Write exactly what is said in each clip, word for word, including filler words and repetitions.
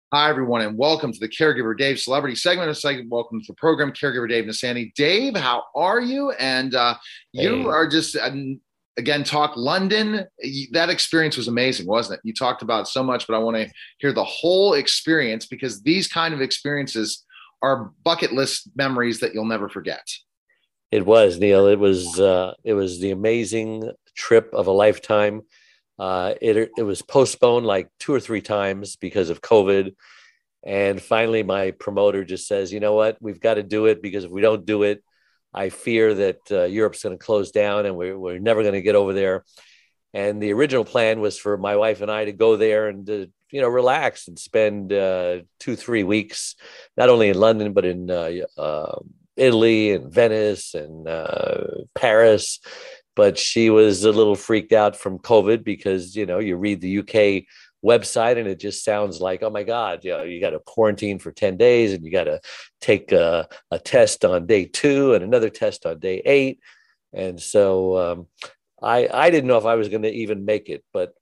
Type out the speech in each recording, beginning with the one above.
Hi, everyone, and welcome to the Caregiver Dave Celebrity segment of the segment. Welcome to the program, Caregiver Dave Nasani. Dave, how are you? And uh, you Hey, are just, um, again, talk London. That experience was amazing, wasn't it? You talked about so much, but I want to hear the whole experience because these kind of experiences are bucket list memories that you'll never forget. it was Neil. It was uh, it was the amazing trip of a lifetime. Uh, it it was postponed like two or three times because of COVID, and finally, my promoter just says, "You know what? We've got to do it because if we don't do it, I fear that uh, Europe's going to close down, and we're we're never going to get over there." And the original plan was for my wife and I to go there and to, you know, relax and spend uh, two, three weeks, not only in London, but in uh, uh, Italy and Venice and uh, Paris. But she was a little freaked out from COVID because, you know, you read the U K website and it just sounds like, oh my God, you know, you got to quarantine for ten days and you got to take a, a test on day two and another test on day eight. And so um, I I didn't know if I was going to even make it, but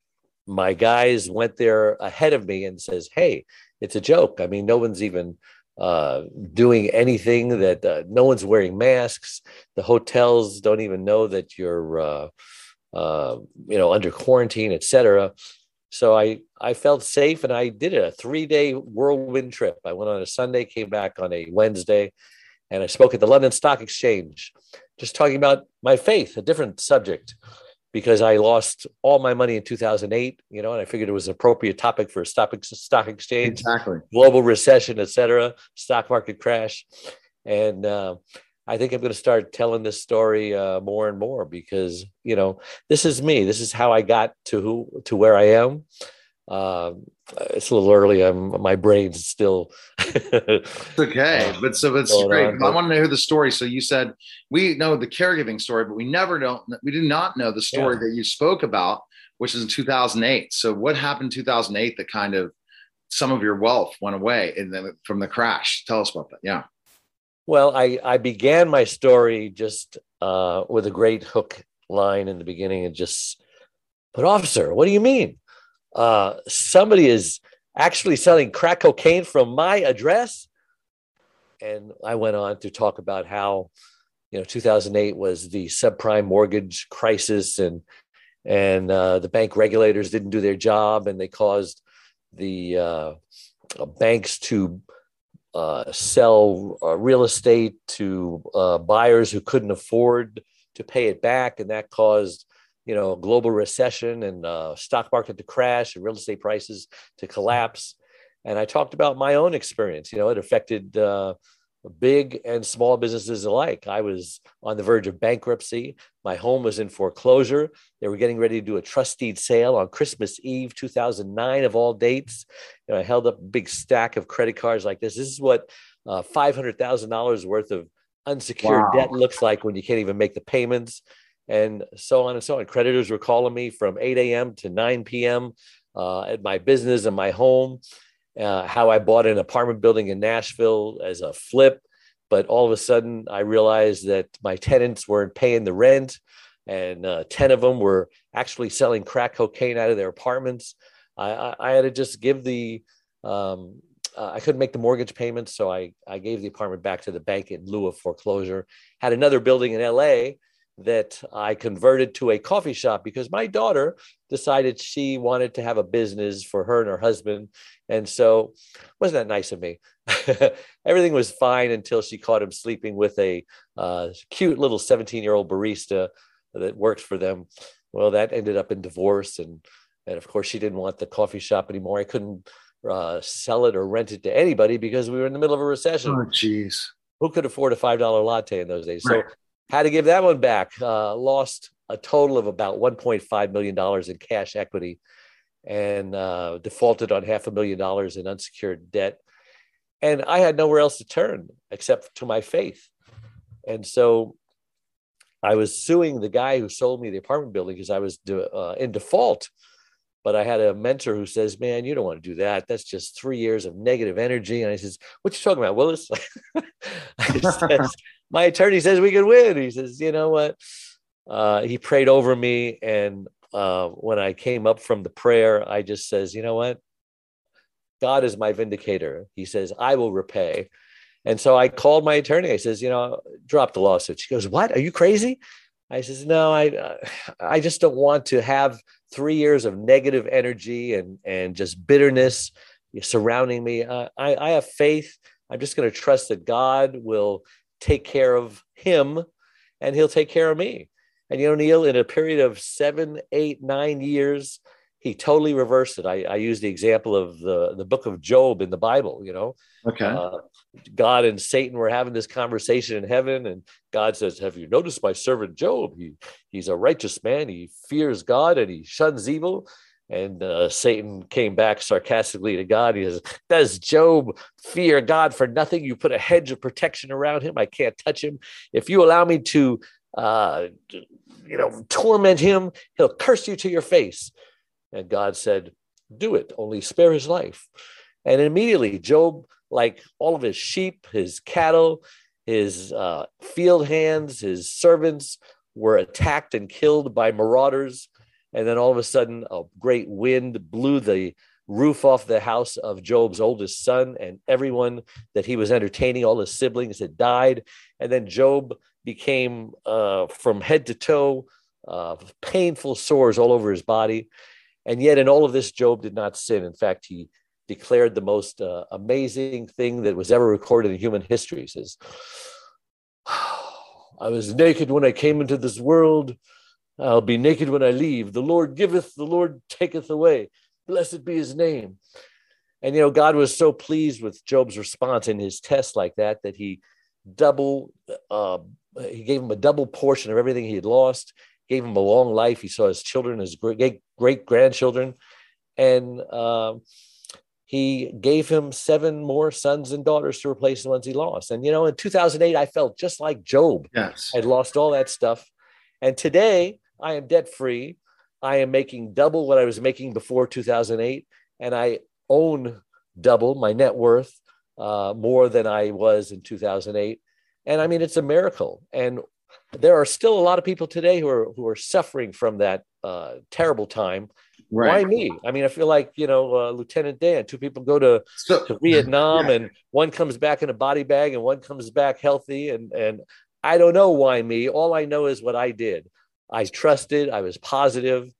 my guys went there ahead of me and says, "Hey, it's a joke. I mean, no one's even uh, doing anything. That uh, no one's wearing masks. The hotels don't even know that you're uh, uh, you know under quarantine, et cetera" So I I felt safe and I did it, a three day whirlwind trip. I went on a Sunday, came back on a Wednesday, and I spoke at the London Stock Exchange, just talking about my faith, a different subject, because I lost all my money in two thousand eight, you know, and I figured it was an appropriate topic for a stock, stock exchange, Exactly. global recession, et cetera, stock market crash. And uh, I think I'm going to start telling this story uh, more and more because, you know, this is me. This is how I got to who, to where I am. Um, it's a little early. I'm, my brain's still Okay, uh, but so it's going great. on, I but want to hear the story. So you said we know the caregiving story, but we never don't. We do not know the story yeah. that you spoke about, which is in two thousand eight. So what happened in two thousand eight that kind of some of your wealth went away and then from the crash? Tell us about that. Yeah. Well, I, I began my story just uh, with a great hook line in the beginning and just, but officer, what do you mean? Uh, somebody is actually selling crack cocaine from my address? And I went on to talk about how, you know, two thousand eight was the subprime mortgage crisis and, and uh, the bank regulators didn't do their job and they caused the uh, banks to uh, sell uh, real estate to uh, buyers who couldn't afford to pay it back, and that caused you know a global recession and uh, stock market to crash and real estate prices to collapse. And I talked about my own experience. You know, it affected uh, big and small businesses alike. I was on the verge of bankruptcy. My home was in foreclosure. They were getting ready to do a trust deed sale on Christmas Eve, two thousand nine, of all dates. You know, I held up a big stack of credit cards like this. This is what uh, five hundred thousand dollars worth of unsecured debt Wow. looks like when you can't even make the payments, and so on and so on. Creditors were calling me from eight a.m. to nine p.m. Uh, at my business and my home. Uh, how I bought an apartment building in Nashville as a flip. But all of a sudden, I realized that my tenants weren't paying the rent, and uh, ten of them were actually selling crack cocaine out of their apartments. I, I, I had to just give the, um, uh, I couldn't make the mortgage payments, so I, I gave the apartment back to the bank in lieu of foreclosure. Had another building in L A that I converted to a coffee shop because my daughter decided she wanted to have a business for her and her husband. And so, wasn't that nice of me? Everything was fine until she caught him sleeping with a uh, cute little seventeen year old barista that worked for them. Well, that ended up in divorce. And, and of course, she didn't want the coffee shop anymore. I couldn't uh, sell it or rent it to anybody because we were in the middle of a recession. Oh, geez. Who could afford a five dollar latte in those days? Right. So, had to give that one back. Uh, lost a total of about one point five million dollars in cash equity and uh, defaulted on half a million dollars in unsecured debt. And I had nowhere else to turn except to my faith. And so I was suing the guy who sold me the apartment building because I was de- uh, in default. But I had a mentor who says, "Man, you don't want to do that. That's just three years of negative energy." And I says, "What you talking about, Willis?" I says, "My attorney says we can win." He says, "You know what?" Uh, he prayed over me, and uh, when I came up from the prayer, I just says, "You know what? God is my vindicator. He says, I will repay. And so I called my attorney. I says, you know, drop the lawsuit. She goes, what? Are you crazy? I says, no, I, uh, I just don't want to have three years of negative energy and, and just bitterness surrounding me. Uh, I, I have faith. I'm just going to trust that God will take care of him and he'll take care of me. And, you know, Neil, in a period of seven, eight, nine years, he totally reversed it. I, I use the example of the, the book of Job in the Bible, you know. Okay. Uh, God and Satan were having this conversation in heaven, and God says, have you noticed my servant Job? He, he's a righteous man. He fears God and he shuns evil. And uh, Satan came back sarcastically to God. He says, does Job fear God for nothing? You put a hedge of protection around him. I can't touch him. If you allow me to, uh, you know, torment him, he'll curse you to your face. And God said, do it, only spare his life. And immediately Job, like all of his sheep, his cattle, his uh, field hands, his servants were attacked and killed by marauders. And then all of a sudden, a great wind blew the roof off the house of Job's oldest son, and everyone that he was entertaining, all his siblings, had died. And then Job became, uh, from head to toe, uh, painful sores all over his body. And yet in all of this, Job did not sin. In fact, he declared the most uh, amazing thing that was ever recorded in human history. He says, I was naked when I came into this world. I'll be naked when I leave. The Lord giveth, the Lord taketh away. Blessed be his name. And, you know, God was so pleased with Job's response in his test like that, that he double, uh, he gave him a double portion of everything he had lost, gave him a long life. He saw his children, his great, great grandchildren, and uh, he gave him seven more sons and daughters to replace the ones he lost. And, you know, in two thousand eight, I felt just like Job. Yes. I'd lost all that stuff. And today I am debt free. I am making double what I was making before two thousand eight. And I own double my net worth, uh, more than I was in two thousand eight. And I mean, it's a miracle. And there are still a lot of people today who are who are suffering from that uh, terrible time. Right. Why me? I mean, I feel like, you know, uh, Lieutenant Dan, two people go to, So, to Vietnam, yeah. and one comes back in a body bag and one comes back healthy. And, and I don't know why me. All I know is what I did. I trusted. I was positive.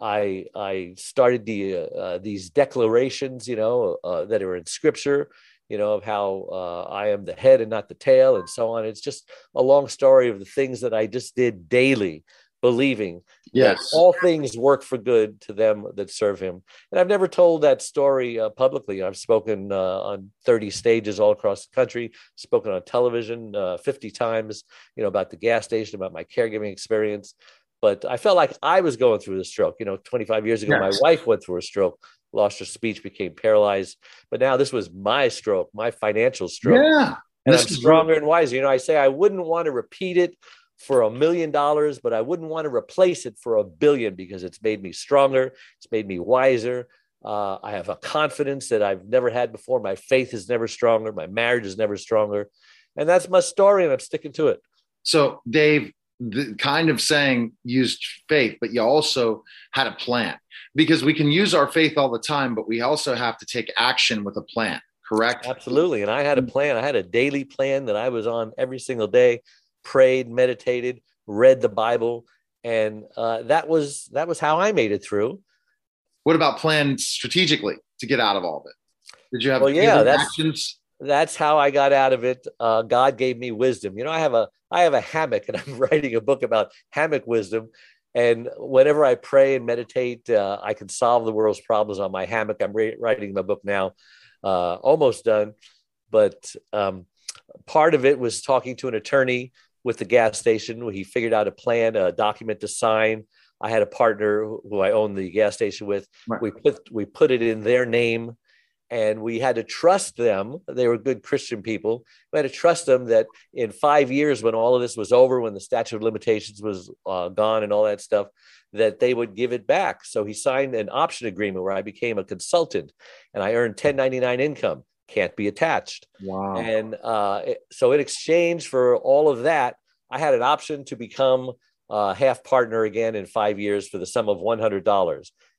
I I started the uh, uh, these declarations, you know, uh, that are in Scripture, you know, of how uh, I am the head and not the tail, and so on. It's just a long story of the things that I just did daily, believing Yes. that all things work for good to them that serve him. And I've never told that story uh, publicly. I've spoken uh, on thirty stages all across the country, spoken on television uh, fifty times, you know, about the gas station, about my caregiving experience. But I felt like I was going through the stroke. You know, twenty-five years ago, Yes. my wife went through a stroke, lost her speech, became paralyzed. But now this was my stroke, my financial stroke. Yeah. And This I'm is stronger and wiser. You know, I say I wouldn't want to repeat it for a million dollars, but I wouldn't want to replace it for a billion, because it's made me stronger. It's made me wiser. Uh, I have a confidence that I've never had before. My faith is never stronger. My marriage is never stronger. And that's my story, and I'm sticking to it. So, Dave, the kind of saying used faith, but you also had a plan, because we can use our faith all the time, but we also have to take action with a plan, correct? Absolutely. And I had a plan. I had a daily plan that I was on every single day, prayed, meditated, read the Bible. And uh, that was that was how I made it through. What about plans strategically to get out of all of it? Did you have Well, yeah, that's actions? that's how I got out of it. Uh, God gave me wisdom. You know, I have a I have a hammock, and I'm writing a book about hammock wisdom. And whenever I pray and meditate, uh, I can solve the world's problems on my hammock. I'm re- writing my book now, uh, almost done. But um, part of it was talking to an attorney with the gas station. He figured out a plan, a document to sign. I had a partner who I owned the gas station with. Right. We put we put it in their name. And we had to trust them. They were good Christian people. We had to trust them that in five years, when all of this was over, when the statute of limitations was uh, gone and all that stuff, that they would give it back. So he signed an option agreement where I became a consultant, and I earned ten ninety-nine income, can't be attached. Wow. And uh, it, so in exchange for all of that, I had an option to become a half partner again in five years for the sum of one hundred dollars.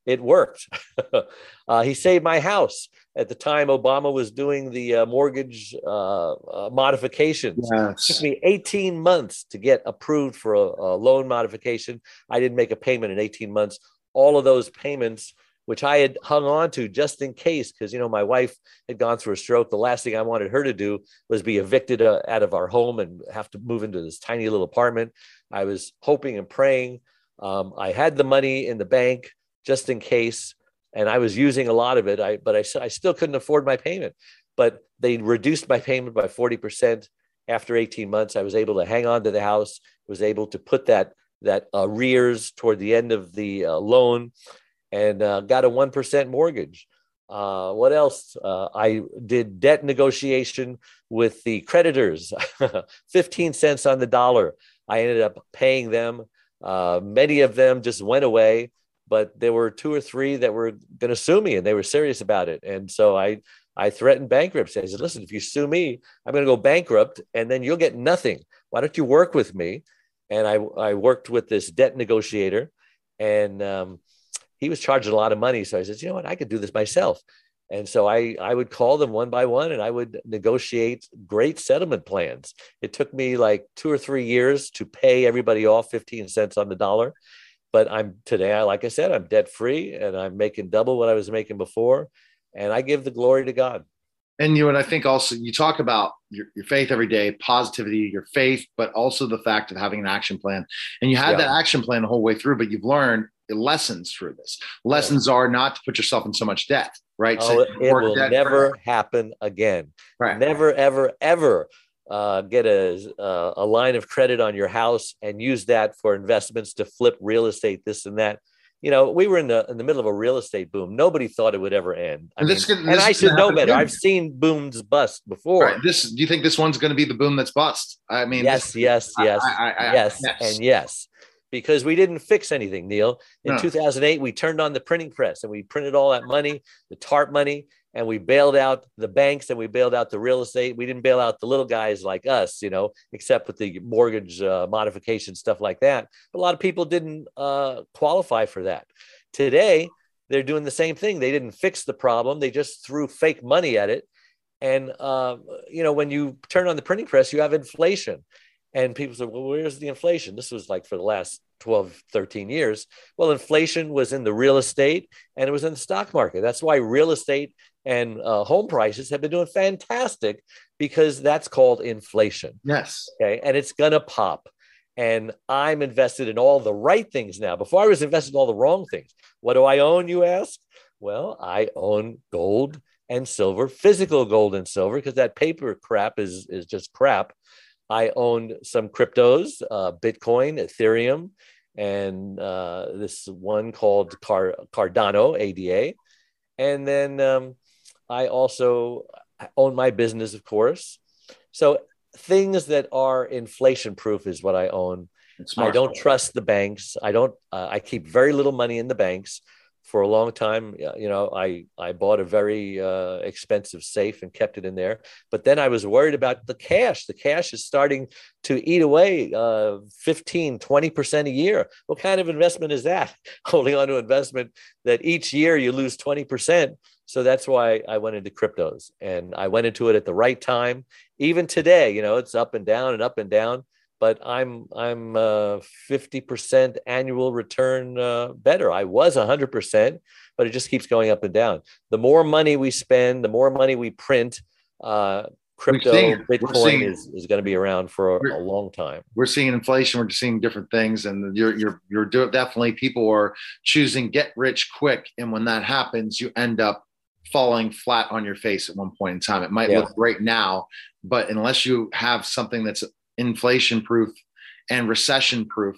it worked. uh, he saved my house. At the time, Obama was doing the uh, mortgage uh, uh, modifications. It took Yes. me eighteen months to get approved for a, a loan modification. I didn't make a payment in eighteen months. All of those payments, which I had hung on to just in case, because, you know, my wife had gone through a stroke. The last thing I wanted her to do was be evicted uh, out of our home and have to move into this tiny little apartment. I was hoping and praying. Um, I had the money in the bank just in case, and I was using a lot of it. I, but I, I still couldn't afford my payment. But they reduced my payment by forty percent after eighteen months. I was able to hang on to the house, was able to put that, that arrears toward the end of the uh, loan, and uh, got a one percent mortgage. Uh, what else? Uh, I did debt negotiation with the creditors, fifteen cents on the dollar. I ended up paying them. Uh, many of them just went away, but there were two or three that were going to sue me, and they were serious about it. And so I, I threatened bankruptcy. I said, listen, if you sue me, I'm going to go bankrupt, and then you'll get nothing. Why don't you work with me? And I, I worked with this debt negotiator, and um, he was charging a lot of money. So I said, you know what, I could do this myself. And so I, I would call them one by one, and I would negotiate great settlement plans. It took me like two or three years to pay everybody off fifteen cents on the dollar. But I'm today, like I said, I'm debt free, and I'm making double what I was making before. And I give the glory to God. And you and I think also you talk about your, your faith every day, positivity, your faith, but also the fact of having an action plan. And you had Yeah. that action plan the whole way through, but you've learned lessons through this. Lessons are not to put yourself in so much debt, right? Oh, So it it will debt never free. happen again. Right. Never, ever, ever uh, get a, uh, a line of credit on your house and use that for investments to flip real estate, this and that. You know, we were in the in the middle of a real estate boom. Nobody thought it would ever end. I And mean, this, could, and this I is should gonna know happen better. again. I've seen booms bust before. Right. This, do you think this one's going to be the boom that's bust? I mean, Yes, this, yes, I- yes, I- I- I- yes, yes. and yes, because we didn't fix anything, Neil. In No. two thousand eight, we turned on the printing press and we printed all that money, the TARP money, and we bailed out the banks and we bailed out the real estate. We didn't bail out the little guys like us, you know, except with the mortgage uh, modification, stuff like that. But a lot of people didn't uh, qualify for that. Today, they're doing the same thing. They didn't fix the problem. They just threw fake money at it. And, uh, you know, when you turn on the printing press, you have inflation. And people say, well, where's the inflation? This was like for the last twelve, thirteen years. Well, inflation was in the real estate and it was in the stock market. That's why real estate and uh, home prices have been doing fantastic, because that's called inflation. Yes. Okay. And it's going to pop. And I'm invested in all the right things now. Before I was invested in all the wrong things. What do I own, you ask? Well, I own gold and silver, physical gold and silver, because that paper crap is, is just crap. I own some cryptos, uh, Bitcoin, Ethereum, and uh, this one called Car- Cardano, A D A. And then um, I also own my business, of course. So things that are inflation proof is what I own. I don't trust the banks. I don't, uh, I keep very little money in the banks. For a long time, you know, I, I bought a very uh, expensive safe and kept it in there. But then I was worried about the cash. The cash is starting to eat away uh, fifteen, twenty percent a year. What kind of investment is that? Holding on to investment that each year you lose twenty percent. So that's why I went into cryptos, and I went into it at the right time. Even today, you know, it's up and down and up and down. But I'm I'm uh, fifty percent annual return uh, better. I was one hundred percent, but it just keeps going up and down. The more money we spend, the more money we print, uh, crypto, seeing, Bitcoin is, is going to be around for a, a long time. We're seeing inflation. We're seeing different things, and you're you're you're definitely, people are choosing get rich quick, and when that happens, you end up falling flat on your face at one point in time. It might Yeah. look great now, but unless you have something that's inflation proof and recession proof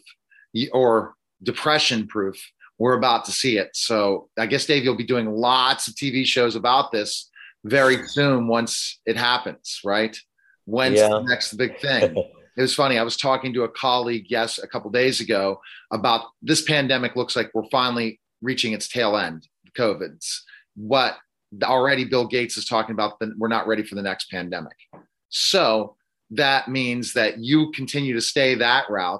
or depression proof, we're about to see it. So I guess, Dave, you'll be doing lots of T V shows about this very soon once it happens, right? When's Yeah. the next big thing? It was funny. I was talking to a colleague, yes, a couple of days ago, about this pandemic. Looks like we're finally reaching its tail end, COVID's. What already Bill Gates is talking about, that we're not ready for the next pandemic. So that means that you continue to stay that route.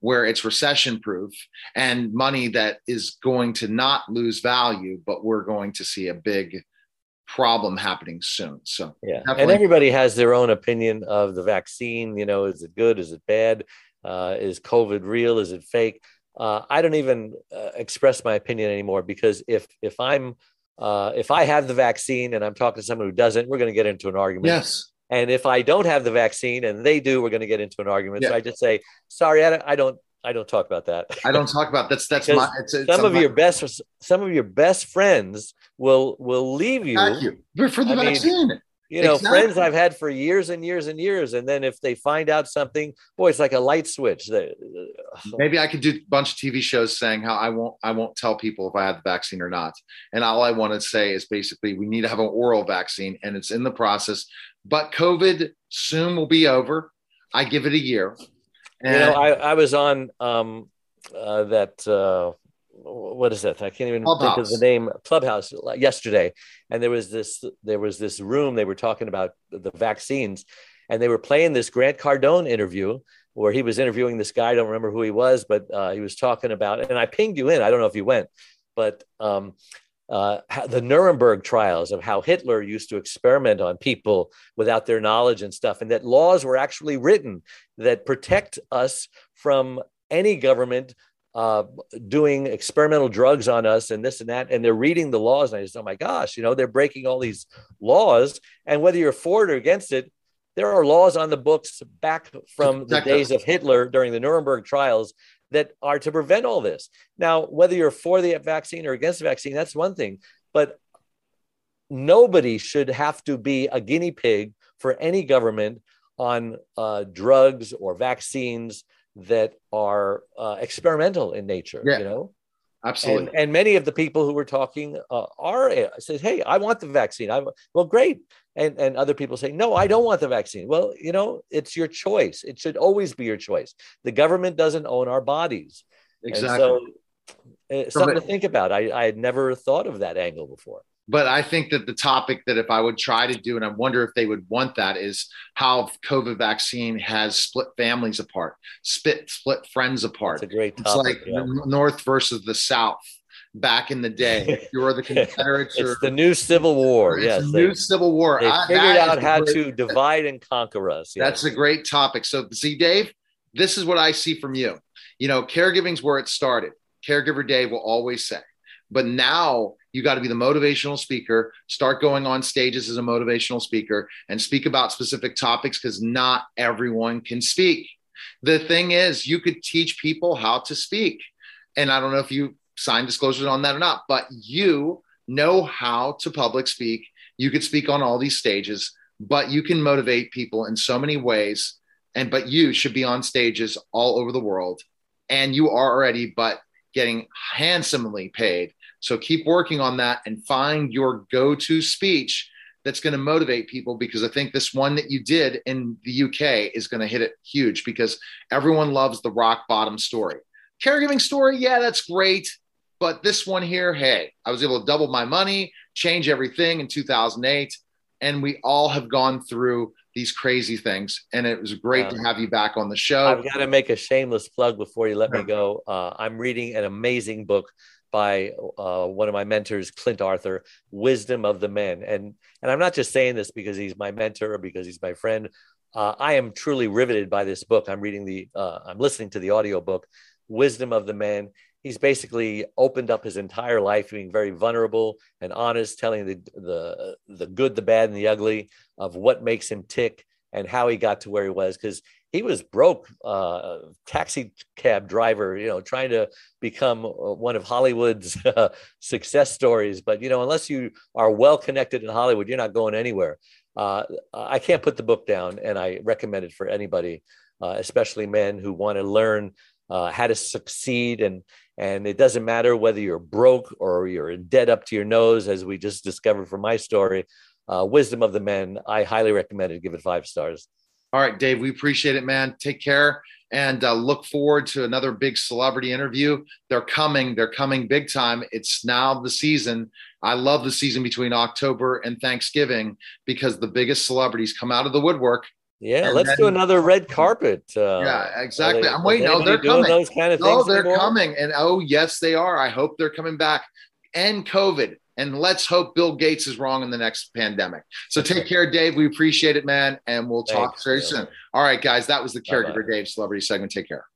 where it's recession proof and money that is going to not lose value, but we're going to see a big problem happening soon. So yeah, definitely. And everybody has their own opinion of the vaccine. You know, is it good? Is it bad? Uh, is COVID real? Is it fake? Uh, I don't even uh, express my opinion anymore, because if if I'm uh, if I have the vaccine and I'm talking to someone who doesn't, we're going to get into an argument. Yes. And if I don't have the vaccine and they do, we're going to get into an argument. Yeah. So I just say, sorry, I don't, I don't, I don't talk about that. I don't talk about that's that's my. It's, it's some of my, your best, some of your best friends will will leave you. Thank you. For the I vaccine. Mean, you know, exactly. friends I've had for years and years and years, and then if they find out something, boy, it's like a light switch. Maybe I could do a bunch of T V shows saying how I won't, I won't tell people if I have the vaccine or not. And all I want to say is basically we need to have an oral vaccine, and it's in the process. But COVID soon will be over. I give it a year. And, you know, I, I was on um, uh, that. Uh, what is that? I can't even Clubhouse. think of the name. Clubhouse yesterday, and there was this there was this room. They were talking about the vaccines, and they were playing this Grant Cardone interview where he was interviewing this guy. I don't remember who he was, but uh, he was talking about. And I pinged you in. I don't know if you went, but um, uh, the Nuremberg trials of how Hitler used to experiment on people without their knowledge and stuff, and that laws were actually written that protect us from any government uh, doing experimental drugs on us and this and that. And they're reading the laws. And I just, oh my gosh, you know, they're breaking all these laws. And whether you're for it or against it, there are laws on the books back from the days of Hitler during the Nuremberg trials that are to prevent all this. Now, whether you're for the vaccine or against the vaccine, that's one thing. But nobody should have to be a guinea pig for any government on uh, drugs or vaccines that are uh, experimental in nature, yeah, you know? Absolutely. And, and many of the people who were talking uh, are uh, says, hey, I want the vaccine. I well, great. And, and other people say, no, I don't want the vaccine. Well, you know, it's your choice. It should always be your choice. The government doesn't own our bodies. Exactly. And so it's something to think about. I, I had never thought of that angle before. But I think that the topic that if I would try to do, and I wonder if they would want that, is how COVID vaccine has split families apart, split, split friends apart. That's a great topic. It's like yeah. the North versus the South back in the day. You were the Confederates. It's or, the new Civil War. It's yes. the They, new Civil War. They I, figured out how great, to divide and conquer us. Yes. That's a great topic. So see, Dave, this is what I see from you. You know, caregiving's where it started. Caregiver Dave will always say. But now you got to be the motivational speaker, start going on stages as a motivational speaker and speak about specific topics because not everyone can speak. The thing is, you could teach people how to speak. And I don't know if you signed disclosures on that or not, but you know how to public speak. You could speak on all these stages, but you can motivate people in so many ways. And but you should be on stages all over the world. And you are already, but getting handsomely paid. So keep working on that and find your go-to speech that's going to motivate people, because I think this one that you did in the U K is going to hit it huge because everyone loves the rock bottom story. Caregiving story, yeah, that's great. But this one here, hey, I was able to double my money, change everything in two thousand eight. And we all have gone through these crazy things. And it was great yeah. to have you back on the show. I've got to make a shameless plug before you let me go. Uh, I'm reading an amazing book by uh, one of my mentors, Clint Arthur, Wisdom of the Men. And, and I'm not just saying this because he's my mentor or because he's my friend. Uh, I am truly riveted by this book. I'm reading the, uh, I'm listening to the audio book, Wisdom of the Men. He's basically opened up his entire life, being very vulnerable and honest, telling the, the, the good, the bad, and the ugly of what makes him tick and how he got to where he was. Because he was broke, uh, taxi cab driver, you know, trying to become one of Hollywood's uh, success stories. But, you know, unless you are well connected in Hollywood, you're not going anywhere. Uh, I can't put the book down, and I recommend it for anybody, uh, especially men who want to learn uh, how to succeed. And, and it doesn't matter whether you're broke or you're in debt up to your nose, as we just discovered from my story. Uh, Wisdom of the Men, I highly recommend it. Give it five stars. All right, Dave, we appreciate it, man. Take care and uh, look forward to another big celebrity interview. They're coming. They're coming big time. It's now the season. I love the season between October and Thanksgiving because the biggest celebrities come out of the woodwork. Yeah, And let's do then, another red carpet. Uh, yeah, are exactly. they, I'm is waiting. Oh, anybody they're doing coming. those kind of Oh, things they're anymore? coming. And oh, yes, they are. I hope they're coming back. End COVID. And let's hope Bill Gates is wrong in the next pandemic. So take care, Dave. We appreciate it, man. And we'll talk Thanks, very Neil. soon. All right, guys. That was the Bye-bye. Caregiver Dave Celebrity segment. Take care.